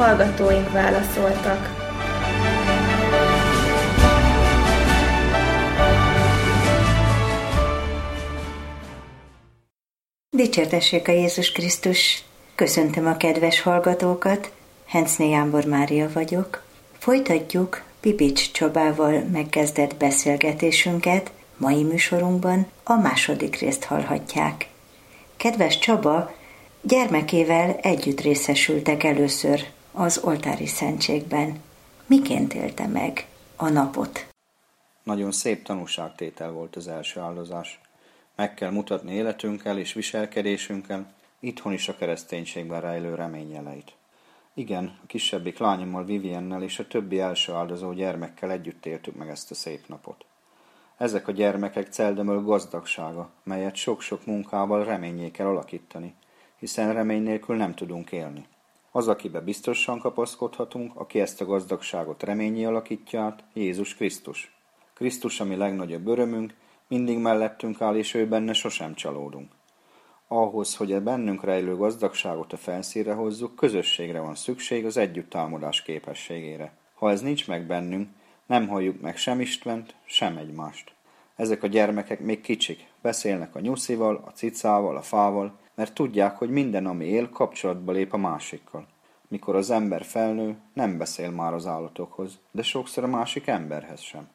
hallgatóink válaszoltak. Dicsértessék a Jézus Krisztus! Köszöntöm a kedves hallgatókat, Henczné Jámbor Mária vagyok. Folytatjuk Pipics Csabával megkezdett beszélgetésünket, mai műsorunkban a második részt hallhatják. Kedves Csaba, gyermekével együtt részesültek először az oltári szentségben. Miként élte meg a napot? Nagyon szép tanúságtétel volt az első áldozás. Meg kell mutatni életünkkel és viselkedésünkkel itthon is a kereszténységben rejlő reményjeleit. Igen, a kisebbik lányommal, Viviennel és a többi első áldozó gyermekkel együtt éltük meg ezt a szép napot. Ezek a gyermekek Celdömöl gazdagsága, melyet sok-sok munkával reményé kell alakítani, hiszen remény nélkül nem tudunk élni. Az, akibe biztosan kapaszkodhatunk, aki ezt a gazdagságot reményé alakítja át, Jézus Krisztus. Krisztus a mi legnagyobb örömünk, mindig mellettünk áll, és ő benne sosem csalódunk. Ahhoz, hogy a bennünk rejlő gazdagságot a felszínre hozzuk, közösségre van szükség az együttálmodás képességére. Ha ez nincs meg bennünk, nem halljuk meg sem Istent, sem egymást. Ezek a gyermekek még kicsik, beszélnek a nyuszival, a cicával, a fával, mert tudják, hogy minden, ami él, kapcsolatba lép a másikkal. Mikor az ember felnő, nem beszél már az állatokhoz, de sokszor a másik emberhez sem.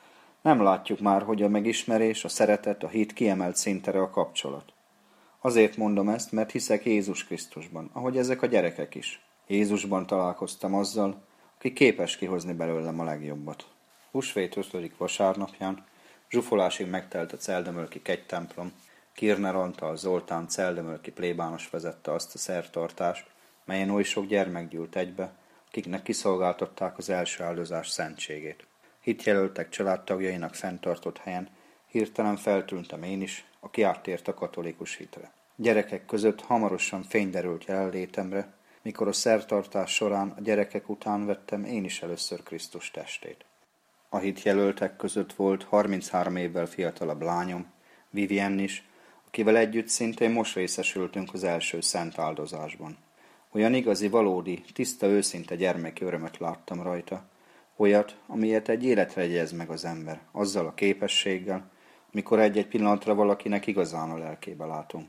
Nem látjuk már, hogy a megismerés, a szeretet, a hit kiemelt szintere a kapcsolat. Azért mondom ezt, mert hiszek Jézus Krisztusban, ahogy ezek a gyerekek is. Jézusban találkoztam azzal, aki képes kihozni belőlem a legjobbat. Húsvét 5. vasárnapján zsúfolásig megtelt a celdömölki kegytemplom, Kirner Antal Zoltán celdömölki plébános vezette azt a szertartást, melyen oly sok gyermek gyűlt egybe, akiknek kiszolgáltatták az első áldozás szentségét. Hitjelöltek családtagjainak fenntartott helyen, hirtelen feltűntem én is, aki áttért a katolikus hitre. Gyerekek között hamarosan fény derült jelenlétemre, mikor a szertartás során a gyerekek után vettem én is először Krisztus testét. A hitjelöltek között volt 33 évvel fiatalabb lányom, Vivien is, akivel együtt szintén most részesültünk az első szent áldozásban. Olyan igazi, valódi, tiszta, őszinte gyermeki örömet láttam rajta, olyat, amilyet egy életre jegyez meg az ember, azzal a képességgel, mikor egy-egy pillanatra valakinek igazán a lelkébe látunk.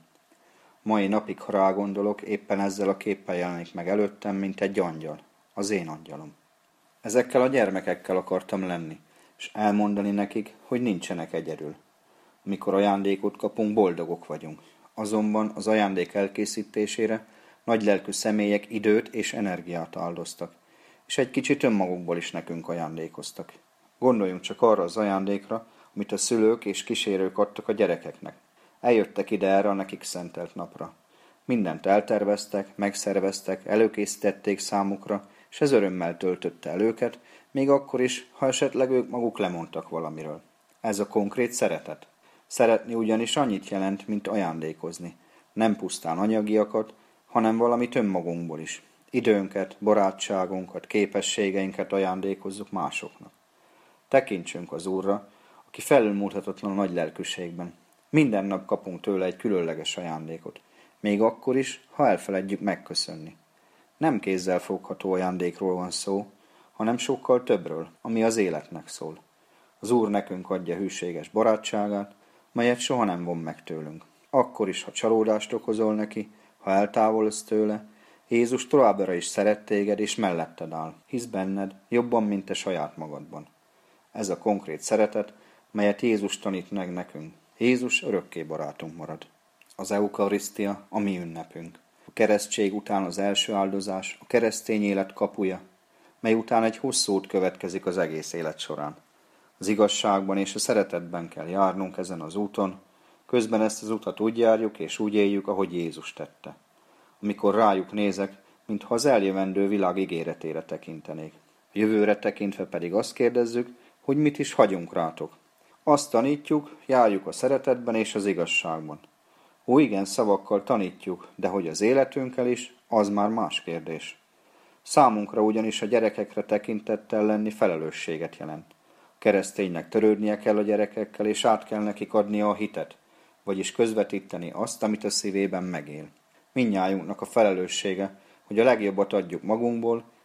Mai napig, ha rágondolok, éppen ezzel a képpel jelenik meg előttem, mint egy angyal, az én angyalom. Ezekkel a gyermekekkel akartam lenni, és elmondani nekik, hogy nincsenek egyedül. Amikor ajándékot kapunk, boldogok vagyunk. Azonban az ajándék elkészítésére nagylelkű személyek időt és energiát áldoztak, és egy kicsit önmagukból is nekünk ajándékoztak. Gondoljunk csak arra az ajándékra, amit a szülők és kísérők adtak a gyerekeknek. Eljöttek ide erre a nekik szentelt napra. Mindent elterveztek, megszerveztek, előkészítették számukra, és ez örömmel töltötte el őket, még akkor is, ha esetleg ők maguk lemondtak valamiről. Ez a konkrét szeretet. Szeretni ugyanis annyit jelent, mint ajándékozni. Nem pusztán anyagiakat, hanem valamit önmagunkból is. Időnket, barátságunkat, képességeinket ajándékozzuk másoknak. Tekintsünk az Úrra, aki felülmúlhatatlan nagy lelkűségben. Minden nap kapunk tőle egy különleges ajándékot, még akkor is, ha elfeledjük megköszönni. Nem kézzel fogható ajándékról van szó, hanem sokkal többről, ami az életnek szól. Az Úr nekünk adja hűséges barátságát, melyet soha nem von meg tőlünk. Akkor is, ha csalódást okozol neki, ha eltávolodsz tőle, Jézus továbbra is szeret téged és melletted áll, hisz benned jobban, mint te saját magadban. Ez a konkrét szeretet, melyet Jézus tanít meg nekünk. Jézus örökké barátunk marad. Az eukarisztia a mi ünnepünk. A keresztség után az első áldozás, a keresztény élet kapuja, mely után egy hosszú út következik az egész élet során. Az igazságban és a szeretetben kell járnunk ezen az úton, közben ezt az utat úgy járjuk és úgy éljük, ahogy Jézus tette. Amikor rájuk nézek, mintha az eljövendő világ ígéretére tekintenék. A jövőre tekintve pedig azt kérdezzük, hogy mit is hagyunk rátok. Azt tanítjuk, járjuk a szeretetben és az igazságban. Ó, igen, szavakkal tanítjuk, de hogy az életünkkel is, az már más kérdés. Számunkra ugyanis a gyerekekre tekintettel lenni felelősséget jelent. A kereszténynek törődnie kell a gyerekekkel, és át kell nekik adnia a hitet, vagyis közvetíteni azt, amit a szívében megél. Mindnyájunknak a felelőssége, hogy a legjobbat adjuk magunkból,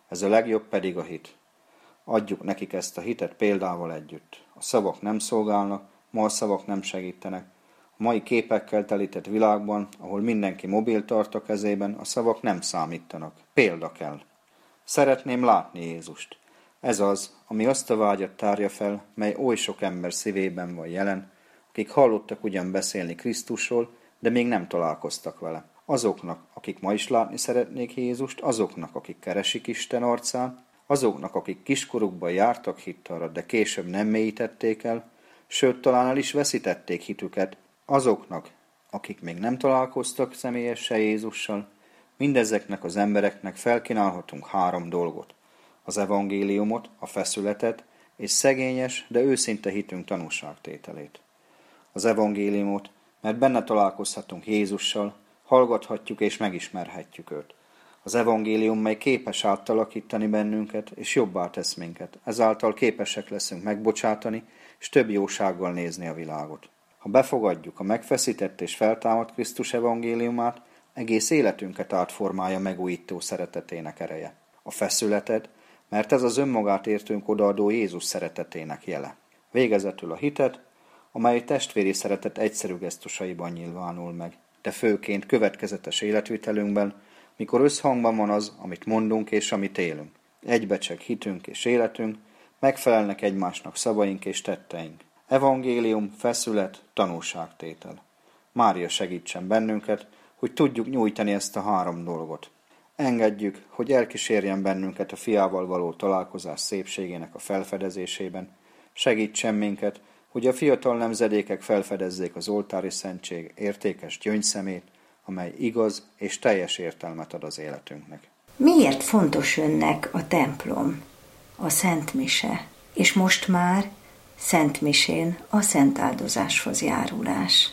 Ez a legjobb pedig a hit. Adjuk nekik ezt a hitet példával együtt. A szavak nem szolgálnak, ma a szavak nem segítenek. A mai képekkel telített világban, ahol mindenki mobil tart a kezében, a szavak nem számítanak. Példa kell. Szeretném látni Jézust. Ez az, ami azt a vágyat tárja fel, mely oly sok ember szívében van jelen, akik hallottak ugyan beszélni Krisztusról, de még nem találkoztak vele. Azoknak, akik ma is látni szeretnék Jézust, azoknak, akik keresik Isten arcán, azoknak, akik kiskorukban jártak hittalra, de később nem mélyítették el, sőt, talán el is veszítették hitüket, azoknak, akik még nem találkoztak személyesen Jézussal, mindezeknek az embereknek felkínálhatunk 3 dolgot. Az evangéliumot, a feszületet és szegényes, de őszinte hitünk tanúságtételét. Az evangéliumot, mert benne találkozhatunk Jézussal, hallgathatjuk és megismerhetjük őt. Az evangélium, mely képes átalakítani bennünket, és jobbá tesz minket. Ezáltal képesek leszünk megbocsátani, és több jósággal nézni a világot. Ha befogadjuk a megfeszített és feltámadt Krisztus evangéliumát, egész életünket átformálja megújító szeretetének ereje. A feszületet, mert ez az önmagát értünk odaadó Jézus szeretetének jele. Végezetül a hitet, amely testvéri szeretet egyszerű gesztusaiban nyilvánul meg, de főként következetes életvitelünkben, mikor összhangban van az, amit mondunk és amit élünk. Egybecseg hitünk és életünk, megfelelnek egymásnak szavaink és tetteink. Evangélium, feszület, tanúságtétel. Mária segítsen bennünket, hogy tudjuk nyújtani ezt a 3 dolgot. Engedjük, hogy elkísérjen bennünket a fiával való találkozás szépségének a felfedezésében. Segítsen minket, hogy a fiatal nemzedékek felfedezzék az oltári szentség értékes gyöngyszemét, amely igaz és teljes értelmet ad az életünknek. Miért fontos önnek a templom, a Szent Mise, és most már Szent Misén a Szent Áldozáshoz járulás?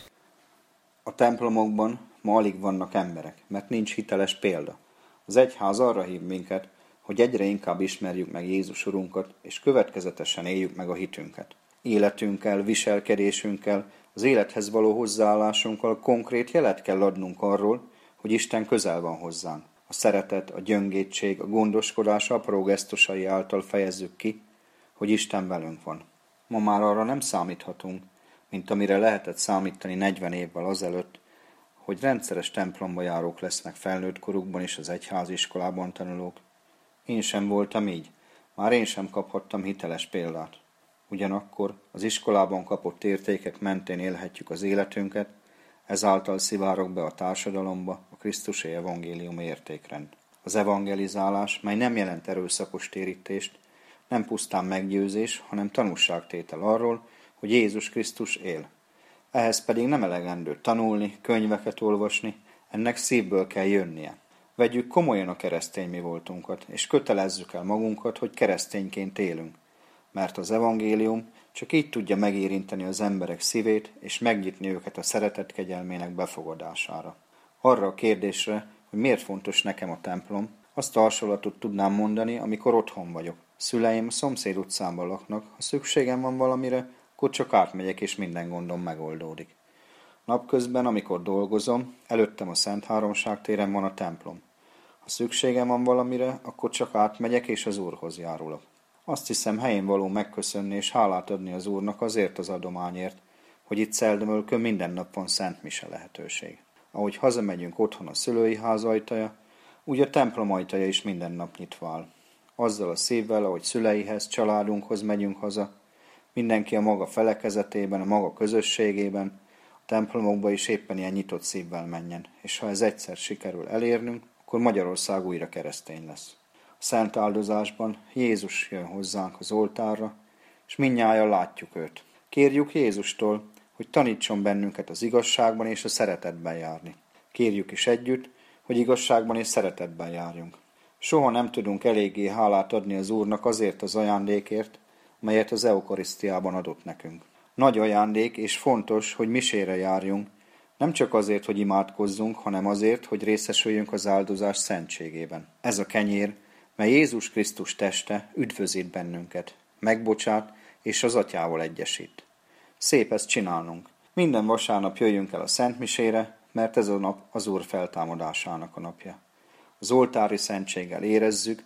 A templomokban ma alig vannak emberek, mert nincs hiteles példa. Az egyház arra hív minket, hogy egyre inkább ismerjük meg Jézus Urunkat, és következetesen éljük meg a hitünket. Életünkkel, viselkedésünkkel, az élethez való hozzáállásunkkal konkrét jelet kell adnunk arról, hogy Isten közel van hozzánk. A szeretet, a gyöngédség, a gondoskodás apró gesztusai által fejezzük ki, hogy Isten velünk van. Ma már arra nem számíthatunk, mint amire lehetett számítani 40 évvel azelőtt, hogy rendszeres templomba járók lesznek felnőtt korukban és az egyháziskolában tanulók. Én sem voltam így, már én sem kaphattam hiteles példát. Ugyanakkor az iskolában kapott értékek mentén élhetjük az életünket, ezáltal szivárog be a társadalomba a Krisztusi evangélium értékrend. Az evangelizálás, mely nem jelent erőszakos térítést, nem pusztán meggyőzés, hanem tanúságtétel arról, hogy Jézus Krisztus él. Ehhez pedig nem elegendő tanulni, könyveket olvasni, ennek szívből kell jönnie. Vegyük komolyan a keresztény mi voltunkat, és kötelezzük el magunkat, hogy keresztényként élünk, mert az evangélium csak így tudja megérinteni az emberek szívét, és megnyitni őket a szeretet kegyelmének befogadására. Arra a kérdésre, hogy miért fontos nekem a templom, azt a hasonlatot tudnám mondani, amikor otthon vagyok. Szüleim a szomszéd utcában laknak, ha szükségem van valamire, akkor csak átmegyek, és minden gondom megoldódik. Napközben, amikor dolgozom, előttem a Szent Háromság téren van a templom. Ha szükségem van valamire, akkor csak átmegyek, és az Úrhoz járulok. Azt hiszem, helyén való megköszönni és hálát adni az Úrnak azért az adományért, hogy itt Szeldömölkön minden nap van Szent Mise lehetőség. Ahogy hazamegyünk otthon a szülői ház ajtaja, úgy a templom ajtaja is minden nap nyitva áll. Azzal a szívvel, ahogy szüleihez, családunkhoz megyünk haza, mindenki a maga felekezetében, a maga közösségében, a templomokba is éppen ilyen nyitott szívvel menjen, és ha ez egyszer sikerül elérnünk, akkor Magyarország újra keresztény lesz. A Szent Áldozásban Jézus jön hozzánk az oltárra, és mindnyájan látjuk őt. Kérjük Jézustól, hogy tanítson bennünket az igazságban és a szeretetben járni. Kérjük is együtt, hogy igazságban és szeretetben járjunk. Soha nem tudunk eléggé hálát adni az Úrnak azért az ajándékért, melyet az eukarisztiában adott nekünk. Nagy ajándék és fontos, hogy misére járjunk, nem csak azért, hogy imádkozzunk, hanem azért, hogy részesüljünk az áldozás szentségében. Ez a kenyér, mely Jézus Krisztus teste üdvözít bennünket, megbocsát és az Atyával egyesít. Szép ezt csinálnunk. Minden vasárnap jöjjünk el a Szent Misére, mert ez a nap az Úr feltámadásának a napja. Az oltári szentséggel érezzük,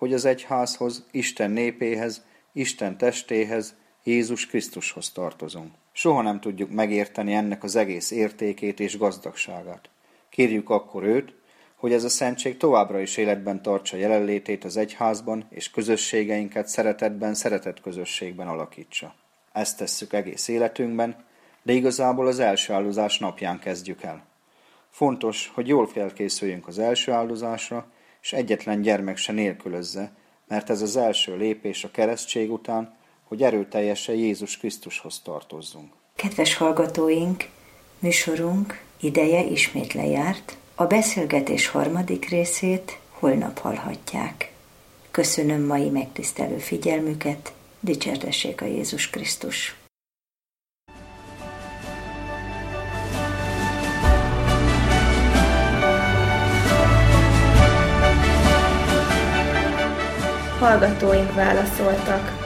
hogy az egyházhoz, Isten népéhez, Isten testéhez, Jézus Krisztushoz tartozunk. Soha nem tudjuk megérteni ennek az egész értékét és gazdagságát. Kérjük akkor őt, hogy ez a szentség továbbra is életben tartsa jelenlétét az egyházban, és közösségeinket szeretetben, szeretetközösségben alakítsa. Ezt tesszük egész életünkben, de igazából az első áldozás napján kezdjük el. Fontos, hogy jól felkészüljünk az első áldozásra, és egyetlen gyermek se nélkülözze, mert ez az első lépés a keresztség után, hogy erőteljesen Jézus Krisztushoz tartozzunk. Kedves hallgatóink, műsorunk ideje ismét lejárt, a beszélgetés harmadik részét holnap hallhatják. Köszönöm mai megtisztelő figyelmüket, dicsértessék a Jézus Krisztus! Hallgatóink válaszoltak.